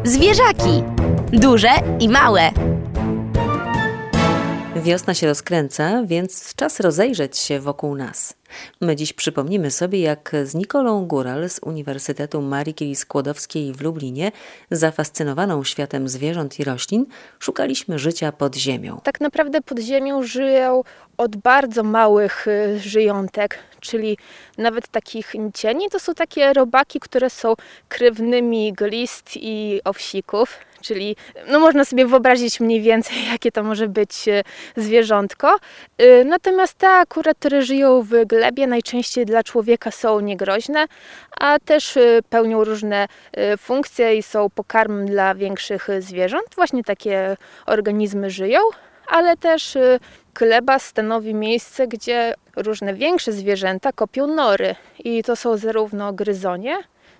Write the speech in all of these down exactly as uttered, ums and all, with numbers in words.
Zwierzaki. Duże i małe. Wiosna się rozkręca, więc czas rozejrzeć się wokół nas. My dziś przypomnimy sobie, jak z Nikolą Góral z Uniwersytetu Marii Curie-Skłodowskiej w Lublinie, zafascynowaną światem zwierząt i roślin, szukaliśmy życia pod ziemią. Tak naprawdę pod ziemią żyją od bardzo małych żyjątek, czyli nawet takich cieni. To są takie robaki, które są krewnymi glist i owsików. Czyli no można sobie wyobrazić mniej więcej, jakie to może być zwierzątko. Natomiast te akurat, które żyją w glebie, najczęściej dla człowieka są niegroźne, a też pełnią różne funkcje i są pokarmem dla większych zwierząt. Właśnie takie organizmy żyją, ale też gleba stanowi miejsce, gdzie różne większe zwierzęta kopią nory. I to są zarówno gryzonie,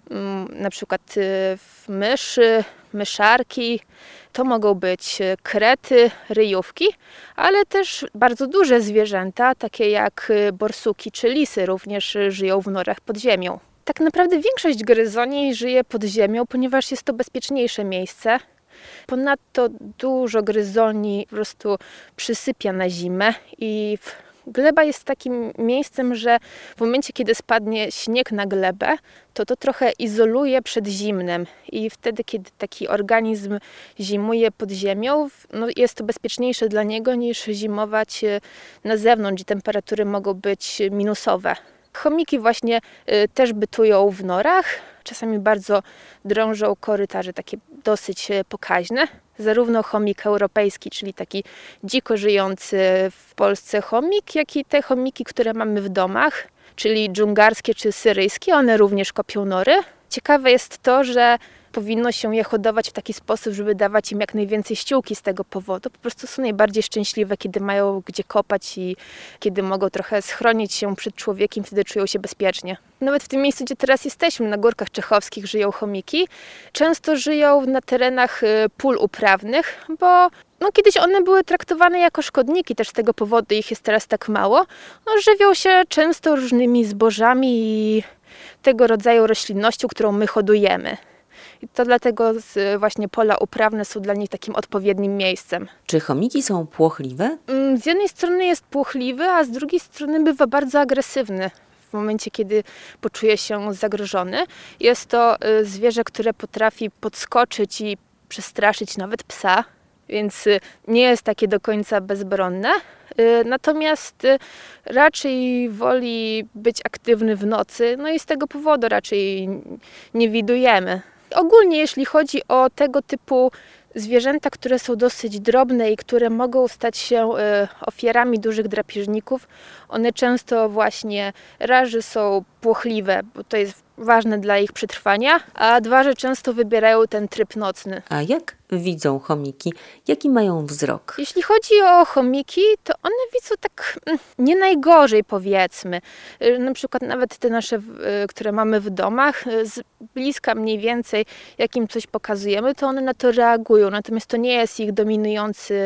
na przykład myszy, myszarki, to mogą być krety, ryjówki, ale też bardzo duże zwierzęta, takie jak borsuki czy lisy, również żyją w norach pod ziemią. Tak naprawdę większość gryzoni żyje pod ziemią, ponieważ jest to bezpieczniejsze miejsce. Ponadto dużo gryzoni po prostu przysypia na zimę i gleba jest takim miejscem, że w momencie, kiedy spadnie śnieg na glebę, to to trochę izoluje przed zimnem i wtedy, kiedy taki organizm zimuje pod ziemią, no jest to bezpieczniejsze dla niego niż zimować na zewnątrz, gdzie temperatury mogą być minusowe. Chomiki właśnie y, też bytują w norach, czasami bardzo drążą korytarze, takie dosyć pokaźne. Zarówno chomik europejski, czyli taki dziko żyjący w Polsce chomik, jak i te chomiki, które mamy w domach, czyli dżungarskie czy syryjskie, one również kopią nory. Ciekawe jest to, że powinno się je hodować w taki sposób, żeby dawać im jak najwięcej ściółki z tego powodu. Po prostu są najbardziej szczęśliwe, kiedy mają gdzie kopać i kiedy mogą trochę schronić się przed człowiekiem, wtedy czują się bezpiecznie. Nawet w tym miejscu, gdzie teraz jesteśmy, na Górkach Czechowskich, żyją chomiki. Często żyją na terenach pól uprawnych, bo no, kiedyś one były traktowane jako szkodniki, też z tego powodu ich jest teraz tak mało. No, żywią się często różnymi zbożami i tego rodzaju roślinnością, którą my hodujemy. I to dlatego właśnie pola uprawne są dla nich takim odpowiednim miejscem. Czy chomiki są płochliwe? Z jednej strony jest płochliwy, a z drugiej strony bywa bardzo agresywny. W momencie, kiedy poczuje się zagrożony. Jest to zwierzę, które potrafi podskoczyć i przestraszyć nawet psa, więc nie jest takie do końca bezbronne. Natomiast raczej woli być aktywny w nocy, no i z tego powodu raczej nie widujemy. Ogólnie jeśli chodzi o tego typu zwierzęta, które są dosyć drobne i które mogą stać się ofiarami dużych drapieżników, one często właśnie raz, że są płochliwe, bo to jest ważne dla ich przetrwania, a dwa, że często wybierają ten tryb nocny. A jak widzą chomiki? Jaki mają wzrok? Jeśli chodzi o chomiki, to one widzą tak nie najgorzej, powiedzmy. Na przykład nawet te nasze, które mamy w domach, z bliska mniej więcej, jak im coś pokazujemy, to one na to reagują. Natomiast to nie jest ich dominujący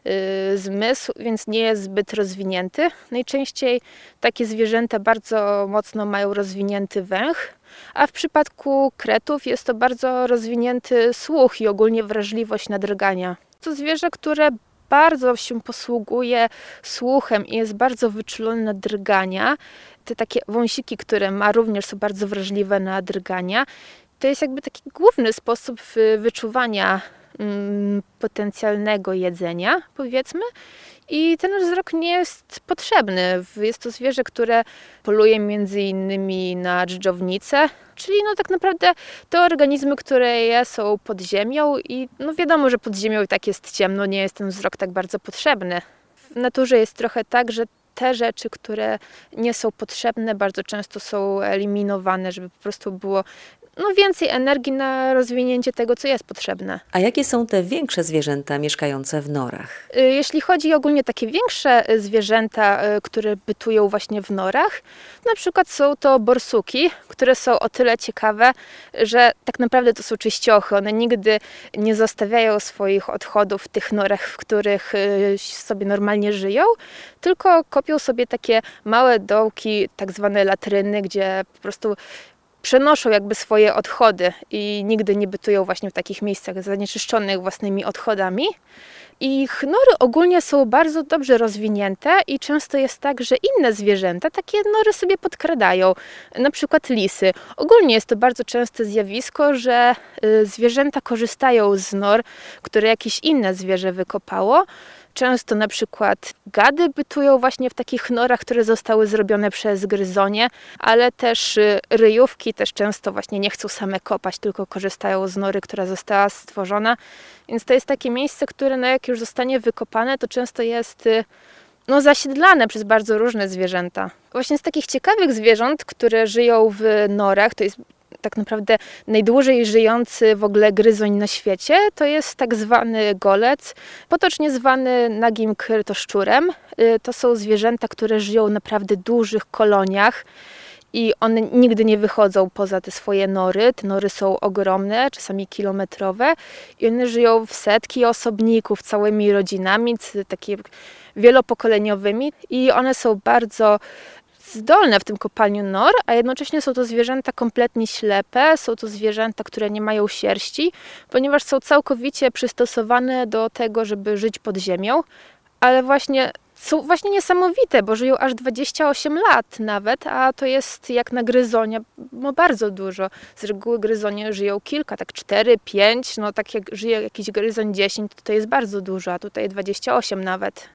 zmysł, więc nie jest zbyt rozwinięty. Najczęściej takie zwierzęta bardzo mocno mają rozwinięty węch, a w przypadku kretów jest to bardzo rozwinięty słuch i ogólnie wrażliwość na drgania. To zwierzę, które bardzo się posługuje słuchem i jest bardzo wyczulone na drgania. Te takie wąsiki, które ma, również są bardzo wrażliwe na drgania. To jest jakby taki główny sposób wyczuwania mm, potencjalnego jedzenia, powiedzmy. I ten wzrok nie jest potrzebny. Jest to zwierzę, które poluje między innymi na dżdżownice, czyli no tak naprawdę te organizmy, które są pod ziemią i no wiadomo, że pod ziemią i tak jest ciemno, nie jest ten wzrok tak bardzo potrzebny. W naturze jest trochę tak, że te rzeczy, które nie są potrzebne, bardzo często są eliminowane, żeby po prostu było no, więcej energii na rozwinięcie tego, co jest potrzebne. A jakie są te większe zwierzęta mieszkające w norach? Jeśli chodzi ogólnie o takie większe zwierzęta, które bytują właśnie w norach, na przykład są to borsuki, które są o tyle ciekawe, że tak naprawdę to są czyściochy. One nigdy nie zostawiają swoich odchodów w tych norach, w których sobie normalnie żyją, tylko kopią sobie takie małe dołki, tak zwane latryny, gdzie po prostu przenoszą jakby swoje odchody i nigdy nie bytują właśnie w takich miejscach zanieczyszczonych własnymi odchodami. Ich nory ogólnie są bardzo dobrze rozwinięte i często jest tak, że inne zwierzęta takie nory sobie podkradają, na przykład lisy. Ogólnie jest to bardzo częste zjawisko, że zwierzęta korzystają z nor, które jakieś inne zwierzę wykopało. Często na przykład gady bytują właśnie w takich norach, które zostały zrobione przez gryzonie, ale też ryjówki też często właśnie nie chcą same kopać, tylko korzystają z nory, która została stworzona. Więc to jest takie miejsce, które no jak już zostanie wykopane, to często jest no, zasiedlane przez bardzo różne zwierzęta. Właśnie z takich ciekawych zwierząt, które żyją w norach, to jest tak naprawdę najdłużej żyjący w ogóle gryzoń na świecie, to jest tak zwany golec, potocznie zwany nagim krytoszczurem. To są zwierzęta, które żyją w naprawdę dużych koloniach i one nigdy nie wychodzą poza te swoje nory. Te nory są ogromne, czasami kilometrowe i one żyją w setki osobników, całymi rodzinami, takie wielopokoleniowymi i one są bardzo zdolne w tym kopaniu nor, a jednocześnie są to zwierzęta kompletnie ślepe, są to zwierzęta, które nie mają sierści, ponieważ są całkowicie przystosowane do tego, żeby żyć pod ziemią, ale właśnie są właśnie niesamowite, bo żyją aż dwadzieścia osiem lat nawet, a to jest jak na gryzonia no bardzo dużo. Z reguły gryzonie żyją kilka, tak cztery, pięć, no tak jak żyje jakiś gryzoń dziesięć, to to jest bardzo dużo, a tutaj dwadzieścia osiem nawet.